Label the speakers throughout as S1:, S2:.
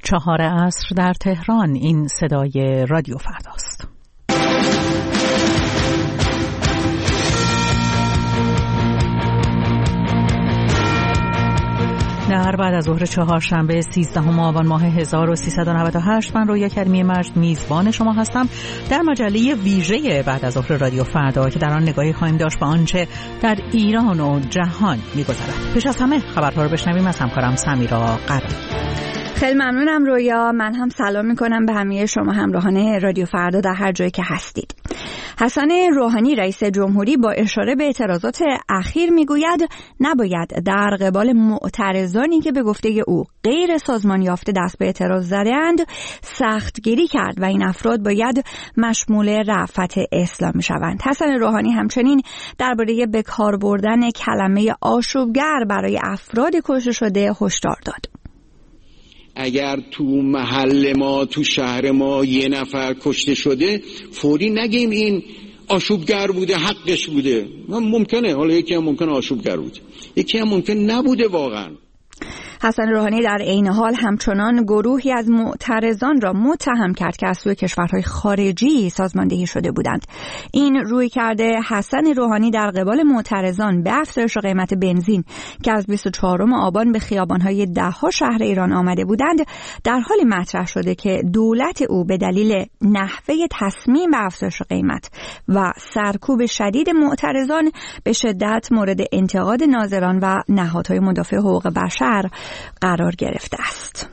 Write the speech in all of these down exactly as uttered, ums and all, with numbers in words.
S1: چهار عصر در تهران. این صدای رادیو فرداست. در بعد از ظهر چهارشنبه سیزدهم آبان ماه هزار و سیصد و نود و هشت من رویا کریمی مجد میزبان شما هستم در مجله ویژه بعد از ظهر رادیو فردا که در آن نگاهی خواهیم داشت به آنچه در ایران و جهان می‌گذرد. پیش از همه خبرها رو بشنویم از همکارم سمیرا قراری.
S2: خیلی ممنونم رویا. من هم سلام میکنم به همه شما همراهان رادیو فردا در هر جایی که هستید. حسن روحانی رئیس جمهوری با اشاره به اعتراضات اخیر میگوید نباید در قبال معترضانی که به گفته او غیر سازمان یافته دست به اعتراض زدند سختگیری کرد و این افراد باید مشمول رأفت اسلامی شوند. حسن روحانی همچنین درباره به کار بردن کلمه آشوبگر برای افراد کشته شده هشدار داد.
S3: اگر تو محل ما تو شهر ما یه نفر کشته شده فوری نگیم این آشوبگر بوده، حقش بوده. ممکنه، حالا یکی هم ممکنه آشوبگر بوده، یکی هم ممکن نبوده واقعا.
S2: حسن روحانی در عین حال همچنان گروهی از معترضان را متهم کرد که از سوی کشورهای خارجی سازماندهی شده بودند. این روی کرده حسن روحانی در قبال معترضان به افزایش قیمت بنزین که از بیست و چهارم آبان به خیابان‌های ده‌ها شهر ایران آمده بودند در حالی مطرح شده که دولت او به دلیل نحوه تصمیم به افزایش قیمت و سرکوب شدید معترضان به شدت مورد انتقاد ناظران و نهادهای مدافع حقوق بشر قرار گرفته است.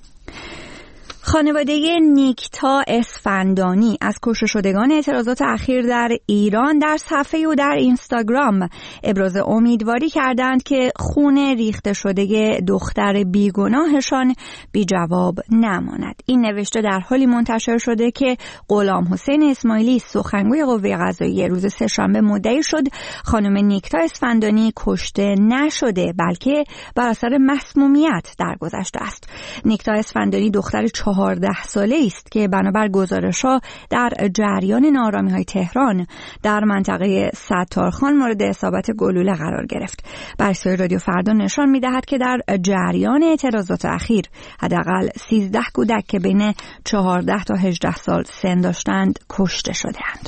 S2: خانواده نیکتا اسفندانی از کشته شدگان اعتراضات اخیر در ایران در صفحه او در اینستاگرام ابراز امیدواری کردند که خون ریخته شده دختر بیگناهشان بی جواب نماند. این نوشته در حالی منتشر شده که غلام حسین اسماعیلی سخنگوی قوه قضاییه روز سه‌شنبه مدعی شد خانم نیکتا اسفندانی کشته نشده بلکه بر اثر مسمومیت درگذشته است. نیکتا اسفندانی دختر چهارده ساله است که بنابر گزارش‌ها در جریان ناآرامی‌های تهران در منطقه ستارخان مورد اصابت گلوله قرار گرفت. بررسی رادیو فردا نشان می‌دهد که در جریان اعتراضات اخیر حداقل سیزده کودک که بین چهارده تا هجده سال سن داشتند کشته شدند.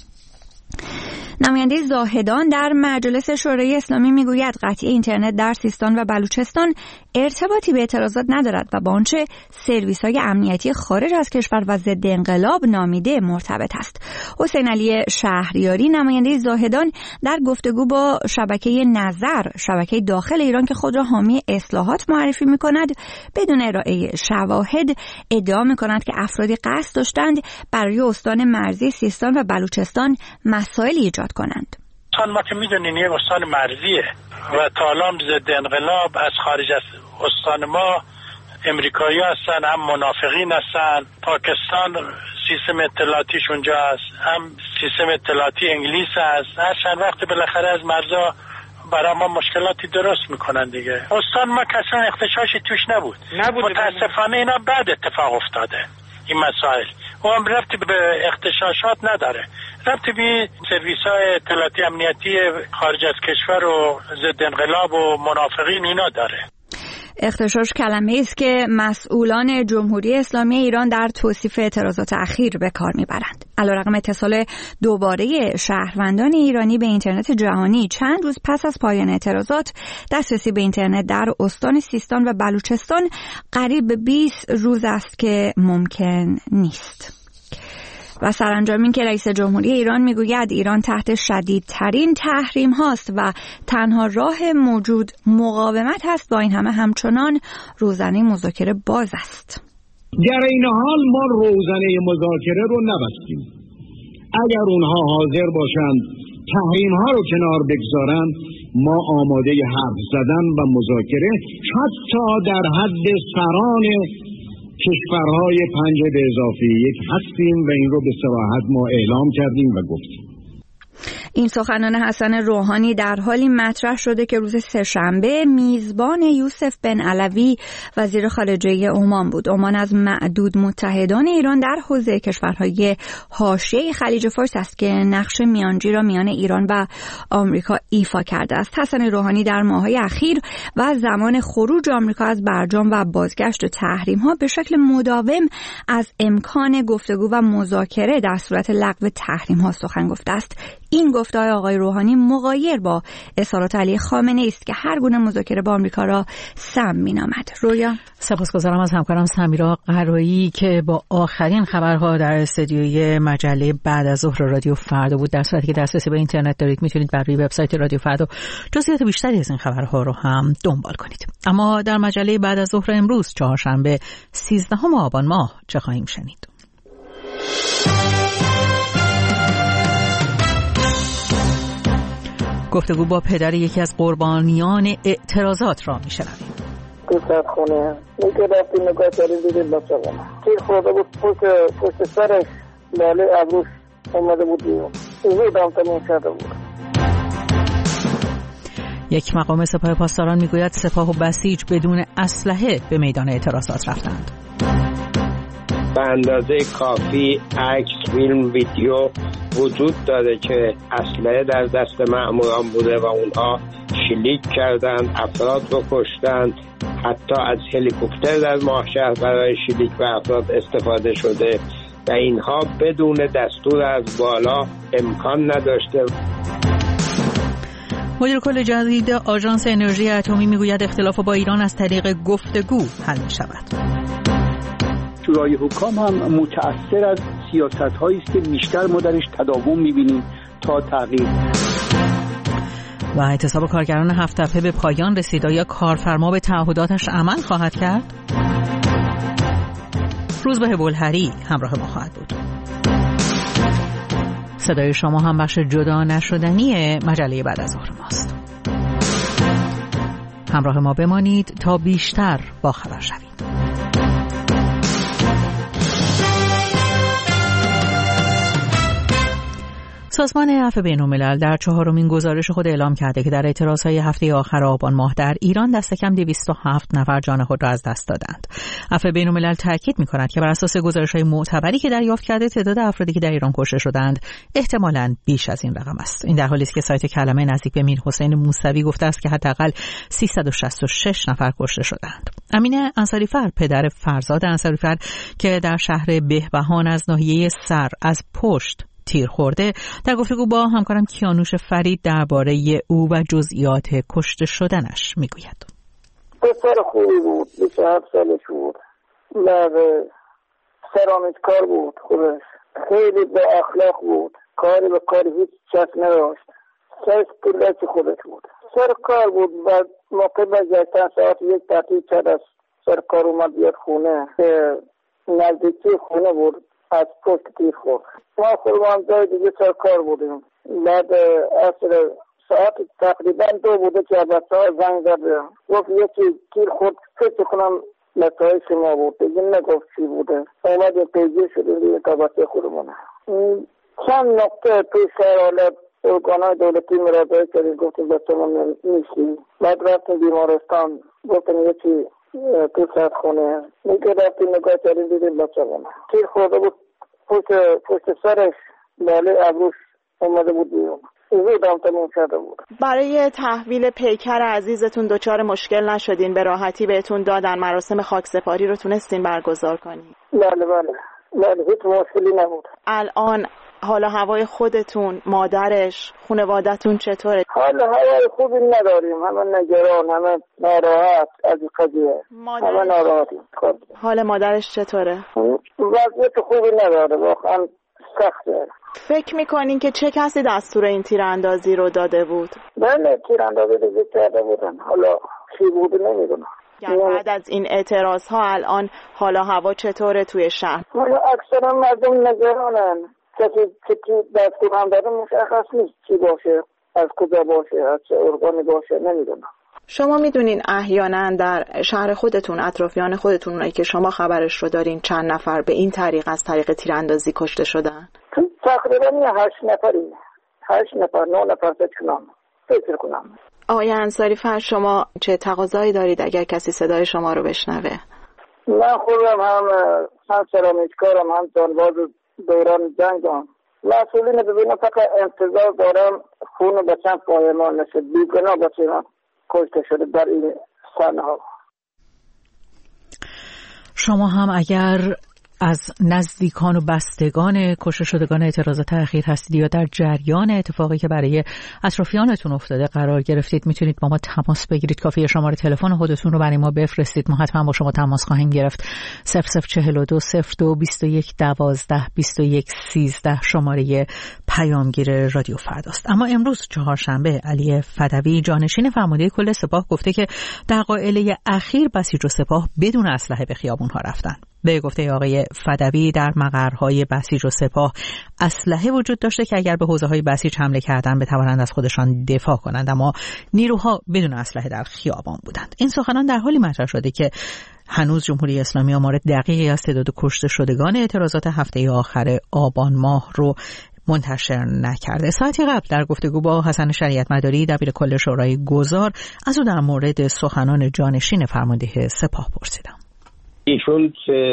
S2: نماینده زاهدان در مجلس شورای اسلامی میگوید قطعی اینترنت در سیستان و بلوچستان ارتباطی به اعتراضات ندارد و با آنچه سرویس‌های امنیتی خارج از کشور و ضد انقلاب نامیده مرتبط است. حسین علی شهریاری نماینده زاهدان در گفتگو با شبکه نظر شبکه داخل ایران که خود را حامی اصلاحات معرفی می‌کند بدون ارائه شواهد ادعا می‌کند که افرادی قصد داشتند برای استان مرزی سیستان و بلوچستان مسائل ایجاد کنند.
S4: ما که میدونین یه استان مرزیه و تا الان ضد انقلاب از خارج از استان ما امریکایی هستن، هم منافقین هستن. پاکستان سیستم اطلاعاتیش اونجا هست، هم سیستم اطلاعاتی انگلیس هست. هر چند وقت بالاخره از مرزا برای ما مشکلاتی درست میکنن دیگه. استان ما کسان اختشاشی توش نبود. نبود متاسفانه اینا بعد اتفاق افتاده این مسائل. و هم ربطی به اختشاشات نداره، ربطی به سرویس های اطلاعاتی امنیتی خارج از کشور و ضد انقلاب و منافقین اینا داره.
S2: اختشاش کلمه است که مسئولان جمهوری اسلامی ایران در توصیف اعتراضات اخیر به کار میبرند. علیرغم اتصال دوباره شهروندان ایرانی به اینترنت جهانی چند روز پس از پایان اعتراضات، دسترسی به اینترنت در استان سیستان و بلوچستان قریب به بیست روز است که ممکن نیست. و سرانجام این که رئیس جمهوری ایران میگوید ایران تحت شدیدترین تحریم هاست و تنها راه موجود مقاومت هست. با این همه همچنان روزنه مذاکره باز است.
S5: در این حال ما روزنه مذاکره رو نبستیم. اگر اونها حاضر باشند تحریم ها رو کنار بگذارن ما آماده حرف زدن و مذاکره حتی در حد سران کشورهای پنج به اضافه یک هستیم و این رو به صراحت ما اعلام کردیم و گفتیم.
S2: این سخنان حسن روحانی در حالی مطرح شده که روز سه‌شنبه میزبان یوسف بن علوی وزیر خارجه عمان بود. عمان از معدود متحدان ایران در حوزه کشورهای حاشیه خلیج فارس است که نقش میانجی را میان ایران و آمریکا ایفا کرده است. حسن روحانی در ماه‌های اخیر و زمان خروج آمریکا از برجام و بازگشت تحریم‌ها به شکل مداوم از امکان گفتگو و مذاکره در صورت لغو تحریم‌ها سخن گفته است. این گفته‌های آقای روحانی مغایر با اظهارات علی خامنه‌ای است که هر گونه مذاکره با آمریکا را سم می‌نامد. رویا،
S1: سپاسگزارم از همکارم سمیرا قرایی که با آخرین خبرها در استودیوی مجله بعد از ظهر رادیو فردا بود. در صورتی که دسترسی به اینترنت دارید میتونید بر روی وبسایت رادیو فردا جزئیات بیشتری از این خبرها رو هم دنبال کنید. اما در مجله بعد از ظهر امروز چهارشنبه سیزدهم آبان ماه چه خواهیم شنید؟ گفتگو با پدر یکی از قربانیان اعتراضات را میشنویم.
S6: تو خونه میگه رفتی نگاه کردیم دیدیم بچه بانه تیر خورده بود پشت پشت سرش باله ابروش اومده بود بیرون زود هم تموم شده بود.
S1: یک مقام سپاه پاسداران میگوید سپاه و بسیج بدون اسلحه به میدان اعتراضات رفتند.
S7: به اندازه کافی عکس، فیلم، ویدیو وجود داره که اسلحه در دست مأموران بوده و اونها شلیک کردند، افراد رو کشتند، حتی از هلیکوپتر در ماهشهر برای شلیک به افراد استفاده شده و اینها بدون دستور از بالا امکان نداشته.
S1: مدیر کل جدید آژانس انرژی اتمی میگوید اختلاف با ایران از طریق گفتگو حل می شود.
S8: شورای حکام هم متأثر از سیاست‌هایی است که بیشتر ما درش تداوم می‌بینیم تا تغییر.
S1: و اعتصاب کارگران هفت تپه به پایان رسید. آیا کارفرما به تعهداتش عمل خواهد کرد؟ روزبه بلهری همراه ما خواهد بود. صدای شما هم بخش جدا نشدنی مجله بعد از ظهر ماست. همراه ما بمانید تا بیشتر با خبر شوید. سازمان عفو بین‌الملل در چهارمین گزارش خود اعلام کرده که در اعتراضهای هفته آخر آبان ماه در ایران دست کم دویست و هفت نفر جان خود را از دست دادند. عفو بین‌الملل تاکید می‌کند که بر اساس گزارش‌های معتبری که دریافت کرده تعداد افرادی که در ایران کشته شدند احتمالاً بیش از این رقم است. این در حالی است که سایت کلمه نزدیک به میرحسین موسوی گفته است که حداقل سیصد و شصت و شش نفر کشته شدند. امین انصاری‌فر پدر فرزاد انصاری‌فر که در شهر بهبهان از ناحیه سر از پشت تیر خورده در گفتگو با همکارم کیانوش فرید درباره او و جزئیات کشته شدنش میگوید.
S6: پسر خوبی بود، بیست و هفت سالش بود، بعد سرآمیزکار بود، خودش خیلی با اخلاق بود، کاری به کاری هیچ چسب نداشت، سرش پولت خودش بود، سر کار بود. بعد موقع برگشتن ساعت یک تعطیل کرد از سر کار اومد بیاد خونه که نزدیکی خونه بود، از پشت تیر خورد. ما خودمان جای دیگه سر کار بودیم. بعد اصل ساعت تقریبا دو بوده که بچه ها زنگ زد گفت یکی تیر خورد، فکر کنم بچه های شما بود، دیگه نگفت چی بوده. اومد پیگیر شدیم دیگه تا بچه خودمونه. چند نقطه توی شهر حالا ارگانهای دولتی مراجعه کردیم، گفتیم بچه ما نیستی. بعد رفتیم بیمارستان، گفتیم یکی تو ساعت خونه میگه رفتیم نگاه کردیم دیدیم بچه مونه تیر خورده بود، پشت پشت سرش باله ابروش اومده بود بیرون، زود هم تموم شده بود.
S9: برای تحویل پیکر عزیزتون دچار مشکل نشدین؟ به راحتی بهتون دادن؟ مراسم خاکسپاری رو تونستین برگزار کنین؟
S6: بله بله بله هیچ مشکلی نبود.
S9: الان حال و هوای خودتون، مادرش، خانواده‌تون چطوره؟
S6: حال و هوای خوبی نداریم، همه نگران، همه ناراحت از این قضیه، همه ناراحتیم.
S9: حال مادرش چطوره؟
S6: وضعیت خوبی نداره، واقعا سخته.
S9: فکر میکنین که چه کسی دستور این تیراندازی رو داده بود؟
S6: بله تیراندازی دیگه کرده بودن، حالا چی بود نمیدونم.
S9: بعد از این اعتراض ها الان حال و هوا چطوره توی شهر؟
S6: حالا اکثر مردم نگرانن، کسی که دستور هم داره مشخص نیست چی باشه، از کجا باشه، از چه ارگانی باشه، نمیدونم.
S9: شما میدونین احیانا در شهر خودتون، اطرافیان خودتون، اونایی که شما خبرش رو دارین، چند نفر به این طریق از طریق تیراندازی کشته شدن؟
S6: تقریبا هشت نفری هشت نفر نه نفر بتونم فکر کنم.
S9: آقای انصاری فر، شما چه تقاضایی دارید اگر کسی صدای شما رو بشنوه؟
S6: من خودم هم هم سرامیکارم، هم جانباز دوران جنگم. مسئولین ببینم فقط انتظار دارم خون بچم پایمان نشد، بیگناه بچم کشته شده در این صحنه ها.
S1: شما هم اگر از نزدیکان و بستگان کشته شدگان اعتراضات اخیر هستید یا در جریان اتفاقی که برای اطرافیانتون افتاده قرار گرفتید، میتونید با ما تماس بگیرید. کافیه شماره تلفن خودتون رو برای ما بفرستید، ما حتما با شما تماس خواهیم گرفت. صفر صفر چهل و دو صفر دو بیست و یک دوازده بیست و یک سیزده شماره پیامگیر رادیو فرداست. اما امروز چهارشنبه علی فدوی جانشین فرمانده کل سپاه گفته که دقایق اخیر بسیج و سپاه بدون اسلحه به خیابون‌ها رفتن. به گفته آقای فدوی در مقرهای بسیج و سپاه اسلحه وجود داشته که اگر به حوزه‌های بسیج حمله کردن بتوانند از خودشان دفاع کنند، اما نیروها بدون اسلحه در خیابان بودند. این سخنان در حالی مطرح شده که هنوز جمهوری اسلامی آمار دقیقی از تعداد کشته شدگان اعتراضات هفته آخر آبان ماه رو منتشر نکرده. ساعتی قبل در گفتگو با حسن شریعت مداری دبیر کل شورای گذار از او در مورد سخنان جانشین فرمانده سپاه پرسیدم.
S7: ایشون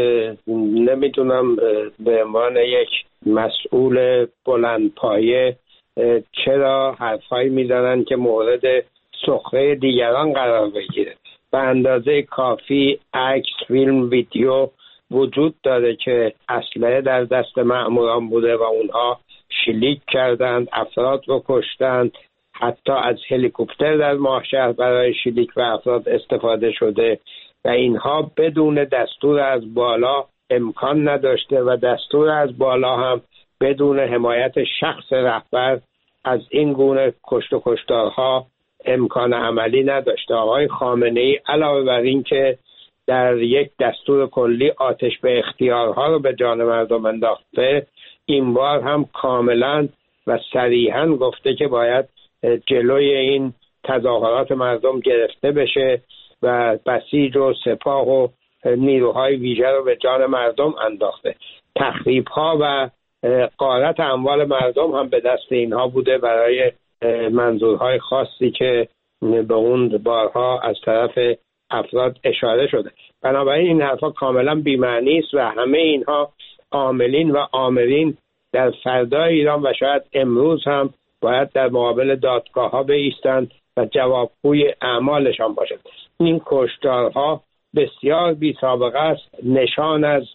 S7: نمیتونم به عنوان یک مسئول بلندپایه چرا حرفایی میزنن که مورد سخره دیگران قرار بگیره. به اندازه کافی عکس، فیلم، ویدیو وجود داره که اسلحه در دست مأموران بوده و اونها شلیک کردند، افراد رو کشتند، حتی از هلیکوپتر در ماهشهر برای شلیک و افراد استفاده شده و اینها بدون دستور از بالا امکان نداشته و دستور از بالا هم بدون حمایت شخص رهبر از این گونه کشت و کشتارها امکان عملی نداشته. آقای خامنه‌ای علاوه بر این که در یک دستور کلی آتش به اختیارها رو به جان مردم انداخته، این بار هم کاملا و صریحا گفته که باید جلوی این تظاهرات مردم گرفته بشه و بسیج و سپاه و نیروهای ویژه رو به جان مردم انداخته. تخریب‌ها و غارت اموال مردم هم به دست اینها بوده برای منظورهای خاصی که به اون بارها از طرف افراد اشاره شده. بنابراین این حرفا کاملا بی‌معنی است و همه اینها عاملین و آمرین در فردای ایران و شاید امروز هم باید در مقابل دادگاه‌ها بایستند و جوابگوی اعمالشان باشند. این کشتارها بسیار بی سابقه است، نشان از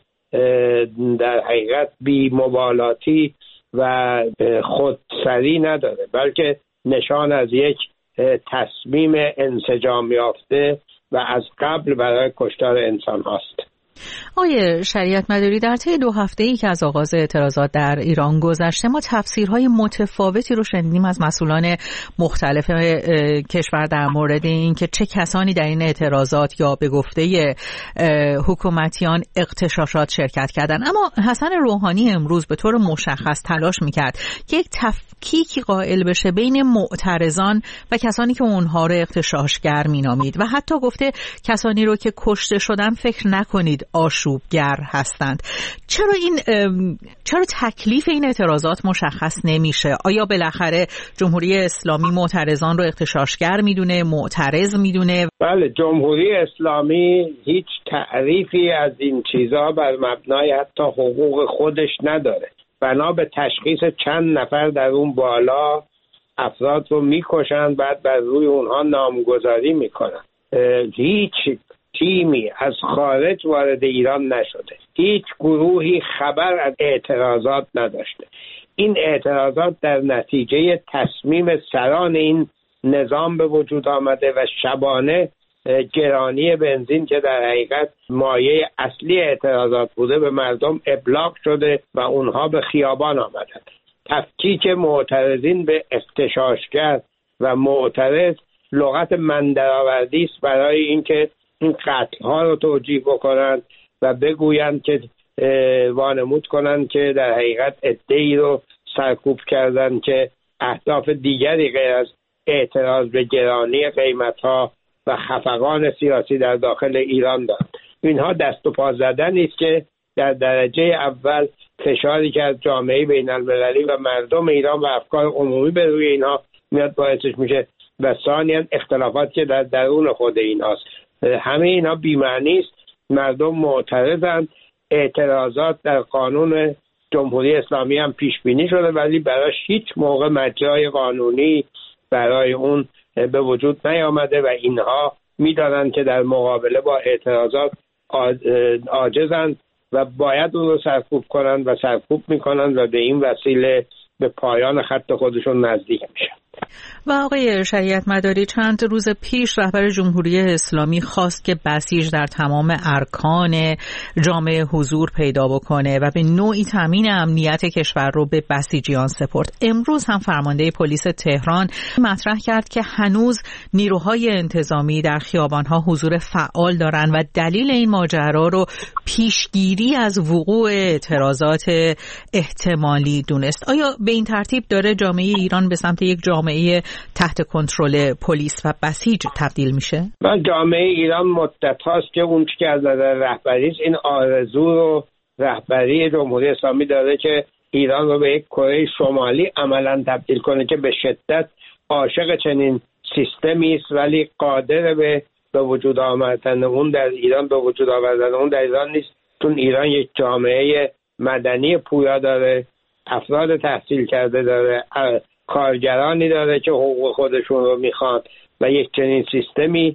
S7: در حقیقت بی مبالاتی و خودسری نداره، بلکه نشان از یک تصمیم انسجام یافته و از قبل برای کشتار انسان هاست.
S1: آقای شریعت مداری، در طی دو هفته‌ای که از آغاز اعتراضات در ایران گذشته ما تفسیرهای متفاوتی رو شنیدیم از مسئولان مختلف کشور در مورد این که چه کسانی در این اعتراضات یا به گفته حکومتیان اغتشاشات شرکت کردند. اما حسن روحانی امروز به طور مشخص تلاش میکرد که یک تفکیکی قائل بشه بین معترضان و کسانی که اونها رو اغتشاشگر مینامید و حتی گفته کسانی رو که کشته شدن فکر نکنید آشوبگر هستند. چرا این چرا تکلیف این اعتراضات مشخص نمیشه؟ آیا بالاخره جمهوری اسلامی معترضان رو اغتشاشگر میدونه، معترض میدونه؟
S7: بله، جمهوری اسلامی هیچ تعریفی از این چیزا بر مبنای حتی حقوق خودش نداره. بنا به تشخیص چند نفر در اون بالا افراد رو میکشن، بعد بر روی اونها نامگذاری میکنن. هیچ تیمی از خارج وارد ایران نشده، هیچ گروهی خبر از اعتراضات نداشته. این اعتراضات در نتیجه تصمیم سران این نظام به وجود آمده و شبانه گرانی بنزین که در حقیقت مایه اصلی اعتراضات بوده به مردم ابلاغ شده و اونها به خیابان آمدند. تفکیک معترضین به اغتشاشگر و معترض لغت مندرآوردی است برای اینکه این قتل ها رو توجیه بکنند و بگویند که وانمود کنند که در حقیقت عده‌ای رو سرکوب کردند که اهداف دیگری غیر از اعتراض به گرانی قیمت ها و خفقان سیاسی در داخل ایران دارند. اینها دست و پا زدنی است که در درجه اول فشاری که از جامعه بین المللی و مردم ایران و افکار عمومی به روی اینها میاد باعثش میشه و ثانیاً اختلافات که در درون خود اینهاست. همه اینا بی‌معنی است. مردم معترضند. اعتراضات در قانون جمهوری اسلامی هم پیش بینی شده ولی براش هیچ موقع مجرای قانونی برای اون به وجود نیامده و اینها میدانند که در مقابله با اعتراضات عاجزند و باید اون رو سرکوب کنند و سرکوب میکنند و به این وسیله به پایان خط خودشون نزدیک میشن.
S1: و آقای شریعت مداری، چند روز پیش رهبر جمهوری اسلامی خواست که بسیج در تمام ارکان جامعه حضور پیدا بکنه و به نوعی تامین امنیت کشور رو به بسیجیان سپرد. امروز هم فرمانده پلیس تهران مطرح کرد که هنوز نیروهای انتظامی در خیابان‌ها حضور فعال دارن و دلیل این ماجرا رو پیشگیری از وقوع اعتراضات احتمالی دونست. آیا به این ترتیب داره جامعه ایران به سمت یک جامعه تحت کنترل پلیس و بسیج تبدیل میشه؟
S7: من جامعه ایران مدت هاست که اون که از نظر رهبری این آرزو رو رهبری جمهوری اسلامی داره که ایران رو به یک کره شمالی عملا تبدیل کنه که به شدت عاشق چنین سیستمی است ولی قادر به به وجود آوردن اون در ایران به وجود آوردن اون در ایران نیست. چون ایران یک جامعه مدنی پویا داره، افراد تحصیل کرده داره، کارگرانی داره که حقوق خودشون رو میخوان و یک چنین سیستمی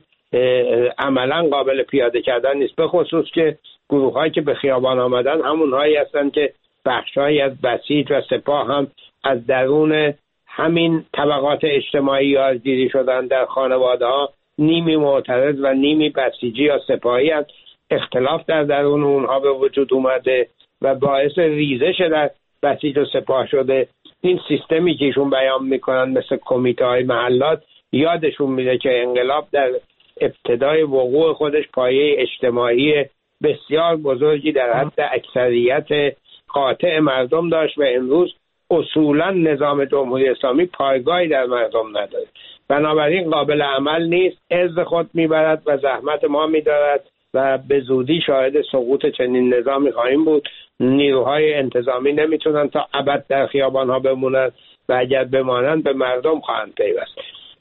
S7: عملا قابل پیاده کردن نیست. به خصوص که گروه‌هایی که به خیابان آمدن همونهایی هستن که بخش‌هایی از بسیج و سپاه هم از درون همین طبقات اجتماعی یادگیری شدن. در خانواده‌ها نیمی معترض و نیمی بسیجی یا سپاهی هست. اختلاف در درون اونها به وجود اومده و باعث ریزش در بسیج و سپاه شده. این سیستمی که ایشون بیان میکنن مثل کمیته های محلات یادشون میده که انقلاب در ابتدای وقوع خودش پایه اجتماعی بسیار بزرگی در حد اکثریت قاطع مردم داشت و امروز اصولا نظام جمهوری اسلامی پایگاهی در مردم نداره. بنابراین قابل عمل نیست، عز خود میبرد و زحمت ما میدارد و به زودی شاهد سقوط چنین نظامی خواهیم بود. نیروهای انتظامی نمیتونن تا ابد در خیابان‌ها بمونن و اگر بمانند به مردم خواهند پیوست.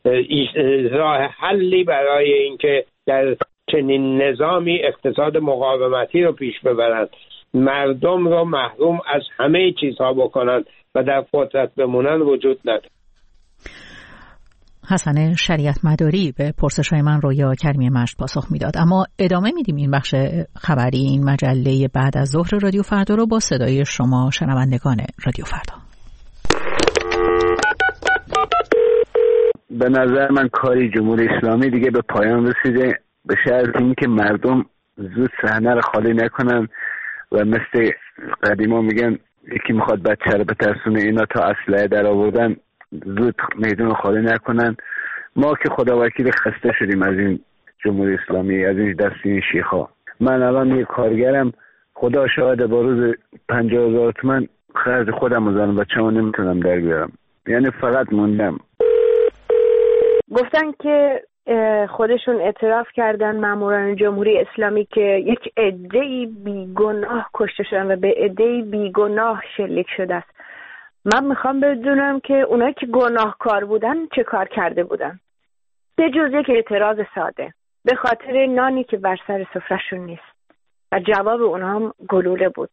S7: راه حلی برای اینکه در چنین نظامی اقتصاد مقاومتی رو پیش ببرند، مردم رو محروم از همه چیزها بکنند و در قدرت بمونن وجود نداره.
S1: حسن شریعت مداری به پرسش‌های من رویا کریمی مشت پاسخ میداد. اما ادامه میدیم این بخش خبری این مجله بعد از ظهر رادیو فردا رو با صدای شما شنوندگان رادیو فردا.
S10: به نظر من کاری جمهوری اسلامی دیگه به پایان رسیده، به شرط اینکه مردم زود صحنه رو خالی نکنن و مثل قدیما میگن یکی میخواد بچه رو بترسونه، اینا تا اسلحه در آوردن زود میدون خالی نکنن. ما که خدا وکیل خسته شدیم از این جمهوری اسلامی، از این دست این شیخا. من الان یک کارگرم، خدا شاهد با روز پنجاه هزار تومن خرج خودم رو زنم بچه‌مو نمیتونم در بیارم، یعنی فقط موندم.
S11: گفتن که خودشون اعتراف کردن ماموران جمهوری اسلامی که یک عده‌ای بیگناه کشته شدن و به عده‌ای بیگناه شلیک شده است. من میخوام بدونم که اونایی که گناهکار بودن چه کار کرده بودن، به جز یک اعتراض ساده به خاطر نانی که بر سر سفرهشون نیست و جواب اونها هم گلوله بود.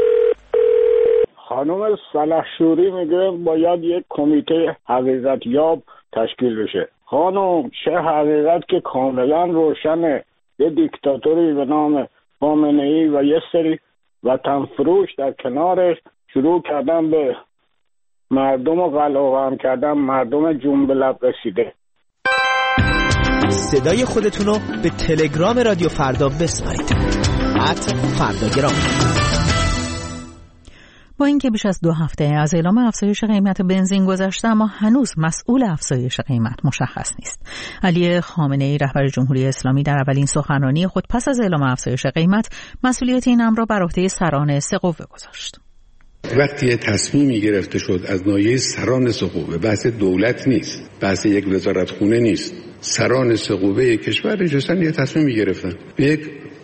S5: خانم سلحشوری میگه باید یک کمیته حقیقت یاب تشکیل بشه. خانم چه حقیقت که کاملا روشنه، یه دیکتاتوری به نام خامنه‌ای و یه سری وطن فروش در کنارش شروع کردن به مردم رو قلقم کردن، مردم جون به لب رسیده.
S12: صدای خودتون رو به تلگرام رادیو فردا بسپارید. ات فرداگرام.
S1: با اینکه بیش از دو هفته از اعلام افزایش قیمت بنزین گذشته، اما هنوز مسئول افزایش قیمت مشخص نیست. علی خامنه‌ای رهبر جمهوری اسلامی در اولین سخنرانی خود پس از اعلام افزایش قیمت مسئولیت این امر را بر عهده سران سه قوه گذاشت.
S13: وقتی تصمیمی گرفته شد از ناحیه سران سه قوه، بحث دولت نیست، بحث یک وزارتخونه نیست، سران سه قوه کشور نشستن یه تصمیمی گرفتن، به یک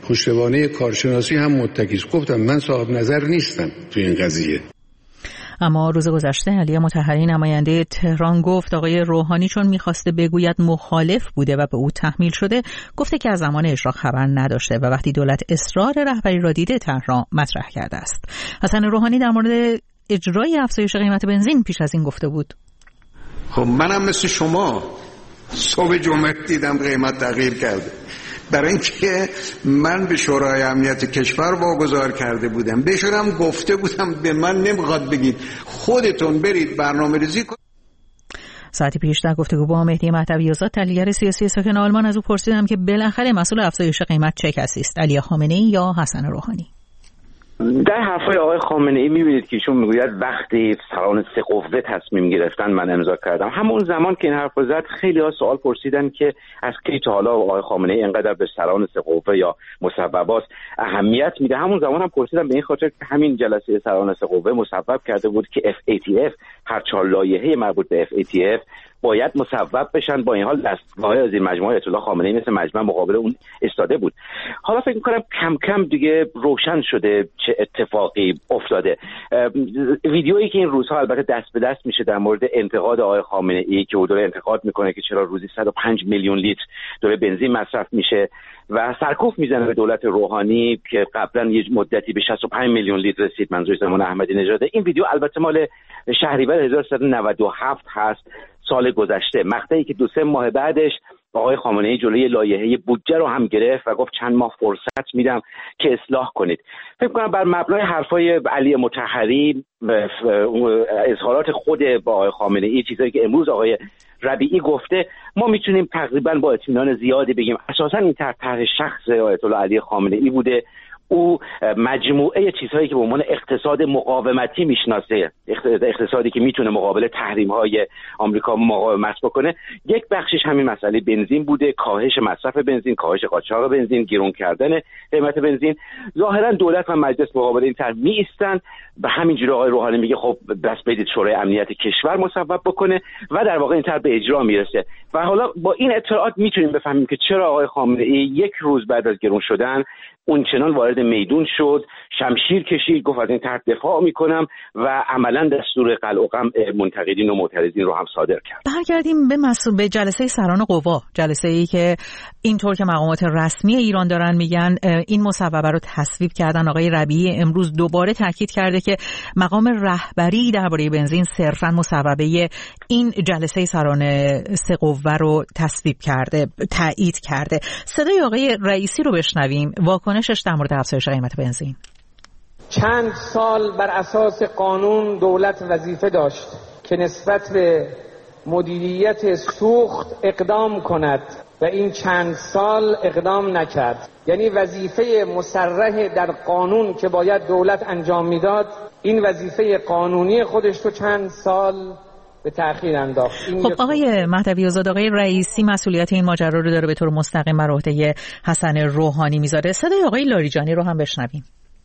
S13: پشتوانه کارشناسی هم متکی است. گفتم من صاحب نظر نیستم تو این قضیه.
S1: اما روز گذشته علی مطهری نماینده تهران گفت آقای روحانی چون میخواسته بگوید مخالف بوده و به او تحمیل شده، گفته که از زمان اجرا خبر نداشته و وقتی دولت اصرار رهبری را دیده طرح مطرح کرده است. حسن روحانی در مورد اجرای افزایش قیمت بنزین پیش از این گفته بود:
S3: خب منم مثل شما صبح جمعه دیدم قیمت تغییر کرده، برای اینکه من به شورای امنیت کشور واگذار کرده بودم، بهشونم گفته بودم به من نمیخواد بگید، خودتون برید برنامه ریزی کنید.
S1: ساعتی پیش در گفتگو با مهدی مهدوی‌آزاد تحلیلگر سیاسی ساکن آلمان از او پرسیدم که بالاخره مسئول افزایش قیمت چه کسی است، علی خامنه‌ای یا حسن روحانی؟
S14: در حرفای آقای خامنه‌ای می‌بینید که ایشون میگوید وقتی سران سه قوه تصمیم گرفتن من امضا کردم. همون زمان که این حرف زد خیلی ها سوال پرسیدن که از کی تا حالا آقای خامنه‌ای اینقدر به سران سه قوه یا مسببات اهمیت میده. همون زمان هم پرسیدن به این خاطر که همین جلسه سران سه قوه مسبب کرده بود که اف ای تی اف، هر چهار لایحه مربوط به اف ای تی اف باید مصوب بشن. با این حال دستگاه از این مجموعه آیت الله خامنه‌ای مثل مجمع مقابل اون ایستاده بود. حالا فکر می‌کنم کم کم دیگه روشن شده چه اتفاقی افتاده. ویدیویی که این روزها البته دست به دست میشه در مورد انتقاد آقای خامنه‌ای که او داره انتقاد میکنه که چرا روزی صد و پنج میلیون لیتر داره بنزین مصرف میشه و سرکوف میزنه به دولت روحانی که قبلا یه مدتی به شصت و پنج میلیون لیتر رسید، منظور زمان احمدی نژاد. این ویدیو البته مال شهریور هزار و سیصد و نود و هفت هست، سال گذشته، مقطعی که دو سه ماه بعدش آقای خامنه‌ای جلوی لایحه بودجه رو هم گرفت و گفت چند ماه فرصت میدم که اصلاح کنید. فکر کنم بر مبنای حرفای علی مطهری، اظهارات خود با آقای خامنه‌ای، چیزایی که امروز آقای ربیعی گفته، ما میتونیم تقریبا با اطمینان زیادی بگیم اساساً این طرح طرح شخص آیت الله علی خامنه‌ای بوده. او مجموعه چیزهایی که به عنوان اقتصاد مقاومتی میشناسه، اقتصادی که میتونه مقابل تحریم‌های آمریکا مقاومت بکنه، یک بخشش همین مسئله بنزین بوده، کاهش مصرف بنزین، کاهش قاچاق بنزین، گران کردن قیمت بنزین. ظاهرا دولت و مجلس مقابل این طرح میایستن. به همین جوری آقای روحانی میگه خب بس بدید شورای امنیت کشور مصوب بکنه و در واقع این طرح به اجرا میرسه. و حالا با این اطلاعات میتونیم بفهمیم که چرا آقای خامنه‌ای یک روز بعد از گران شدن اون چنان وارد میدون شد، شمشیر کشید، گفت از این طرح دفاع میکنم و عملا دستور قلع و قمع منتقدین و معترضین رو هم صادر کرد.
S1: برگردیم به مسئول به جلسه سران قوا، جلسه ای که اینطور که مقامات رسمی ایران دارن میگن این مصوبه رو تصویب کردن. آقای ربیعی امروز دوباره تاکید کرده که مقام رهبری درباره بنزین صرفا مصوبه این جلسه سران سه قوه رو تصویب کرده، تایید کرده. صدای آقای رئیسی رو بشنویم، واکنشش در مورد افزایش قیمت بنزین.
S15: چند سال بر اساس قانون دولت وظیفه داشت که نسبت به مدیریت سوخت اقدام کند و این چند سال اقدام نکرد. یعنی وظیفه مصرح در قانون که باید دولت انجام میداد، این وظیفه قانونی خودش رو چند سال به تأخیر انداخت.
S1: خب آقای مهدوی‌آزاد، آقای رئیسی مسئولیت این ماجرا رو داره به طور مستقیم بر عهده حسن روحانی میذاره. صدای آقای لاریجانی رو هم بشنویم.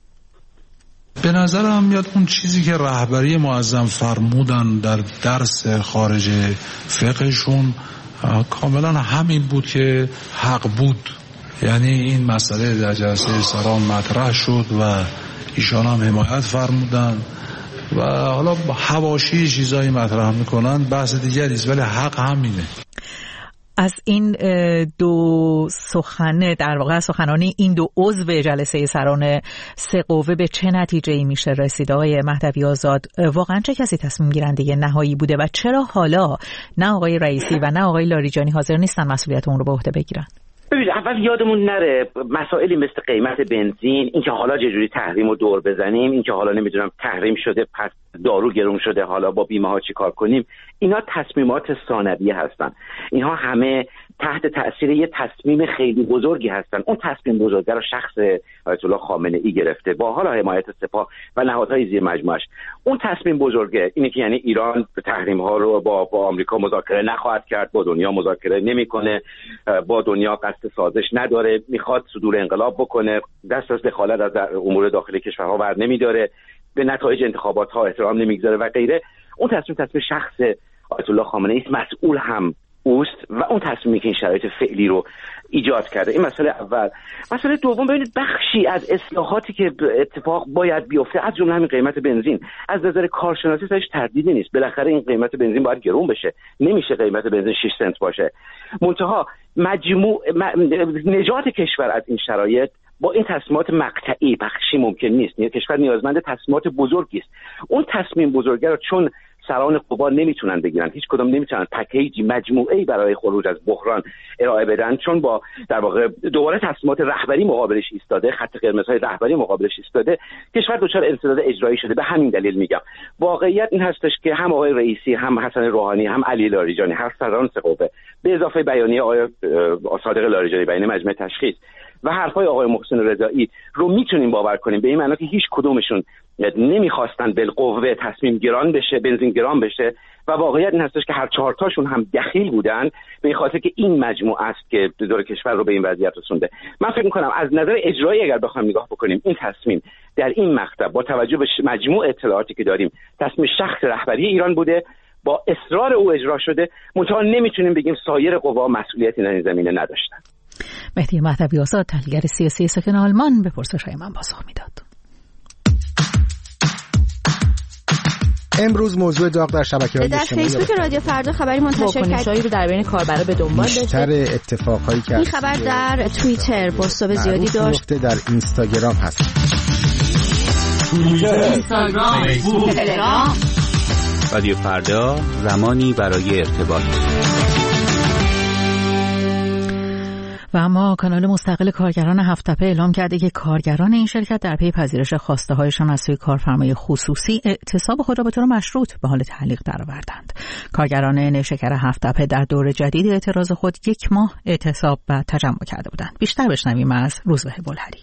S16: به نظرم میاد اون چیزی که رهبری معظم فرمودن در درس خارج فقهشون کاملا همین بود که حق بود. یعنی این مسئله در جلسه سران مطرح شد و ایشان هم حمایت فرمودن و حالا حواشی چیزایی مطرح میکنن بحث دیگری است، ولی حق همینه.
S1: از این دو سخن، در واقع سخنانی این دو عضو جلسه سران سه قوه به چه نتیجه‌ای میشه رسید آقای مهدوی‌آزاد؟ واقعا چه کسی تصمیم گیرنده نهایی بوده و چرا حالا نه آقای رئیسی و نه آقای لاریجانی حاضر نیستن مسئولیت اون رو به عهده بگیرن؟
S14: ببینید اول یادمون نره مسائلی مثل قیمت بنزین، اینکه حالا چه جوری تحریم رو دور بزنیم، اینکه حالا نمیدونم تحریم شده پس دارو گرون شده حالا با بیمه ها چی کار کنیم، اینا تصمیمات ثانویه هستن. اینها همه تحت تأثیر یه تصمیم خیلی بزرگی هستن. اون تصمیم بزرگ رو شخص آیت الله خامنه‌ای گرفته با حالا حمایت سپاه و نهادهای زیر مجموعش. اون تصمیم بزرگه اینه که یعنی ایران تحریم ها رو با با آمریکا مذاکره نخواهد کرد، با دنیا مذاکره نمیکنه، با دنیا قصد سازش نداره، میخواد صدور انقلاب بکنه، دست از دخالت از امور داخلی کشورها بر نمیداره، به نتایج انتخابات ها احترام نمیگذاره و غیره. اون تصمیم تصمیم شخص آیت الله خامنه‌ای است، مسئول هم اوست و اون تصمیمی که این شرایط فعلی رو ایجاد کرده. این مسئله اول. مسئله دوم، ببینید بخشی از اصلاحاتی که اتفاق باید بیفته از جمله همین قیمت بنزین، از نظر کارشناسی درش تردیدی نیست. بالاخره این قیمت بنزین باید گرون بشه، نمیشه قیمت بنزین شش سنت باشه. منتها مجموع نجات کشور از این شرایط با این تصمیمات مقطعی بخشی ممکن نیست. کشور نیازمند تصمیمات بزرگی است. اون تصمیم بزرگه رو چون سران قوا نمیتونن بگیرن، هیچ کدوم نمیتونن پکیجی مجموعه‌ای برای خروج از بحران ارائه بدن، چون با در واقع دوباره تصمیمات رهبری مقابلش ایستاده، خط قرمزهای رهبری مقابلش ایستاده، کشور دچار انسداد اجرایی شده. به همین دلیل میگم واقعیت این هستش که هم آقای رئیسی، هم حسن روحانی، هم علی لاریجانی، هر سران قوا به اضافه بیانیه آقای صادق لاریجانی بیانیه مجمع تشخیص و حرفای آقای محسن رضایی رو میتونیم باور کنیم، به این معنی که هیچ کدومشون نمیخواستن بالقوه تصمیم گران بشه، بنزین گران بشه و واقعیت این هستش که هر چهار تاشون هم دخیل بودن به این خاطر که این مجموعه است که دور کشور رو به این وضعیت رسونده. من فکر میکنم از نظر اجرایی اگر بخوایم نگاه بکنیم، این تصمیم در این مقطع با توجه به مجموع اطلاعاتی که داریم تصمیم شخص رهبری ایران بوده، با اصرار او اجرا شده، منتها نمیتونیم بگیم سایر قوا مسئولیتی در این زمینه نداشتن.
S1: مهدی مهدوی آزاد، تحلیلگر سیاسی ساکن آلمان، به پرسش‌های من پاسخ میداد.
S17: امروز موضوع داغ در شبکه‌های اجتماعی
S2: در فیسبوک رادیو فردا خبری منتشر کرد
S18: رو در بین کاربرا به دنبال داشت.
S17: بیشتر اتفاقایی که
S2: این خبر در توییتر بازتاب زیادی داشت،
S17: در اینستاگرام هست.
S19: توییتر، اینستاگرام، فیسبوک، تلگرام.
S20: رادیو فردا، زمانی برای ارتباط.
S1: و اما کانال مستقل کارگران هفت‌تپه اعلام کرده که کارگران این شرکت در پی پذیرش خواسته هایشان از سوی کارفرمای خصوصی اعتصاب خود را به طور مشروط به حال تعلیق درآوردند. کارگران نیشکر هفت‌تپه در دور جدید اعتراض خود یک ماه اعتصاب و تجمع کرده بودند. بیشتر بشنویم از روزبه بلهری.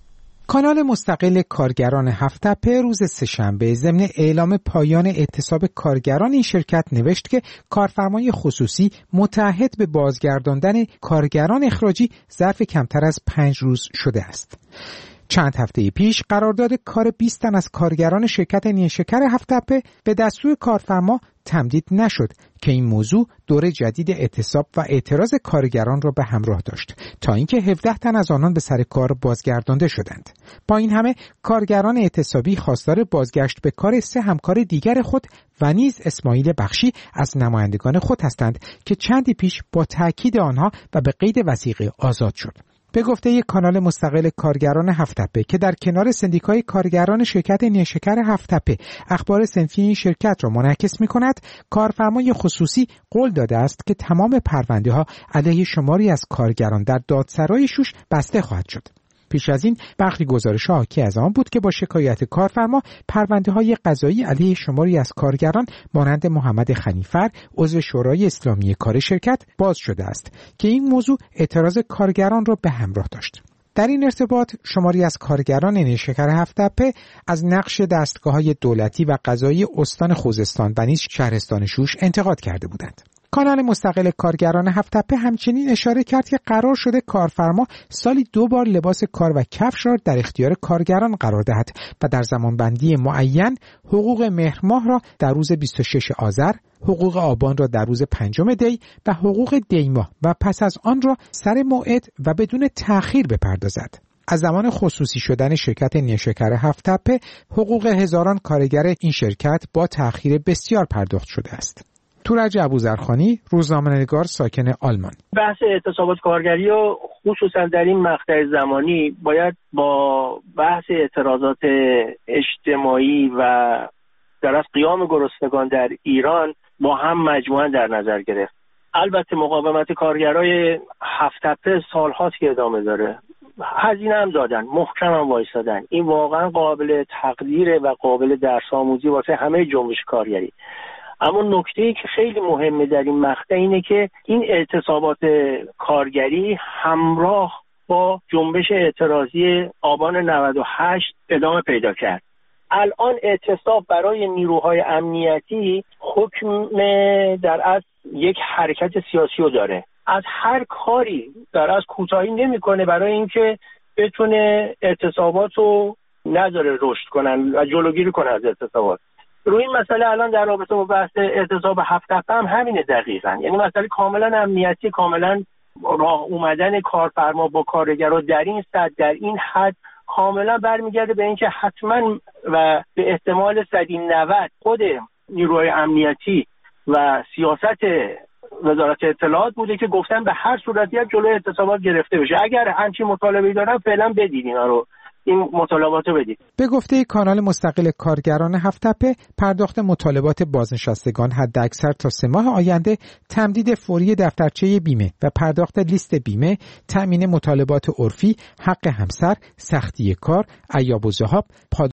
S21: کانال مستقل کارگران هفت‌تپه روز سه‌شنبه ضمن اعلام پایان اعتصاب کارگران این شرکت نوشت که کارفرمای خصوصی متعهد به بازگرداندن کارگران اخراجی ظرف کمتر از پنج روز شده است. چند هفته پیش قرارداد کار بیست تن از کارگران شرکت نیشکر هفت‌تپه به دستور کارفرما تمدید نشد که این موضوع دوره جدید اعتصاب و اعتراض کارگران را به همراه داشت تا اینکه هفده تن از آنان به سر کار بازگردانده شدند. با این همه کارگران اعتصابی خواستار بازگشت به کار سه همکار دیگر خود و نیز اسماعیل بخشی از نمایندگان خود هستند که چندی پیش با تأکید آنها و به قید وثیقه آزاد شد. به گفته یک کانال مستقل کارگران هفت‌تپه که در کنار سندیکای کارگران شرکت نیشکر هفت‌تپه اخبار صنفی این شرکت را منعکس می‌کند، کارفرمای خصوصی قول داده است که تمام پرونده‌ها علیه شماری از کارگران در دادسرای شوش بسته خواهد شد. پیش از این برخی گزارش‌ها حاکی از آن بود که با شکایت کارفرما پرونده‌های قضایی علیه شماری از کارگران مانند محمد خنیفر عضو شورای اسلامی کار شرکت باز شده است که این موضوع اعتراض کارگران را به همراه داشت. در این ارتباط شماری از کارگران نیشکر هفت‌تپه از نقش دستگاه‌های دولتی و قضایی استان خوزستان و نیز شهرستان شوش انتقاد کرده بودند. کانال مستقل کارگران هفت‌تپه همچنین اشاره کرد که قرار شده کارفرما سالی دو بار لباس کار و کفش را در اختیار کارگران قرار دهد و در زمانبندی معین حقوق مهر ماه را در روز بیست و شش آذر، حقوق آبان را در روز پنجم دی و حقوق دی ماه و پس از آن را سر موعد و بدون تأخیر بپردازد. از زمان خصوصی شدن شرکت نیشکر هفت‌تپه حقوق هزاران کارگر این شرکت با تأخیر بسیار پرداخت شده است. تورج ابوذرخانی، روزنامه‌نگار ساکن آلمان.
S22: بحث اعتصابات کارگری و خصوصا در این مقطع زمانی باید با بحث اعتراضات اجتماعی و در از قیام گرسنگان در ایران با هم مجموعاً در نظر گرفت. البته مقاومت کارگرای هفت‌تپه سالهاست که ادامه داره. هزینه هم دادن، محکم هم وایسادن. این واقعا قابل تقدیره و قابل درس آموزی واسه همه جنبش کارگری. اما نکته‌ای که خیلی مهمه در این مقطع اینه که این اعتصابات کارگری همراه با جنبش اعتراضی آبان نود و هشت ادامه پیدا کرد. الان اعتصاب برای نیروهای امنیتی حکم در از یک حرکت سیاسی رو داره. از هر کاری در از کوتاهی نمی‌کنه برای اینکه بتونه اعتصابات رو نذاره رشد کنن و جلوگیری کنه از اعتصابات. روی این مسئله الان در رابطه با بحث اعتصاب هفت تپه هم همینه دقیقاً. یعنی مسئله کاملا امنیتی، کاملا راه اومدن کارفرما با کارگرها در این سطح در این حد کاملا برمیگرده به اینکه حتما و به احتمال صد و نود خود نیروهای امنیتی و سیاست وزارت اطلاعات بوده که گفتن به هر صورتی جلوی اعتصابات گرفته بشه. اگر همچین مطالبه‌ای دارن فعلا بدید اینا رو، این مطالبات رو بدید.
S21: به گفته کانال مستقل کارگران هفت تپه، پرداخت مطالبات بازنشستگان حداکثر تا سه ماه آینده، تمدید فوری دفترچه بیمه و پرداخت لیست بیمه، تأمین مطالبات عرفی، حق همسر، سختی کار، ایاب و ذهاب،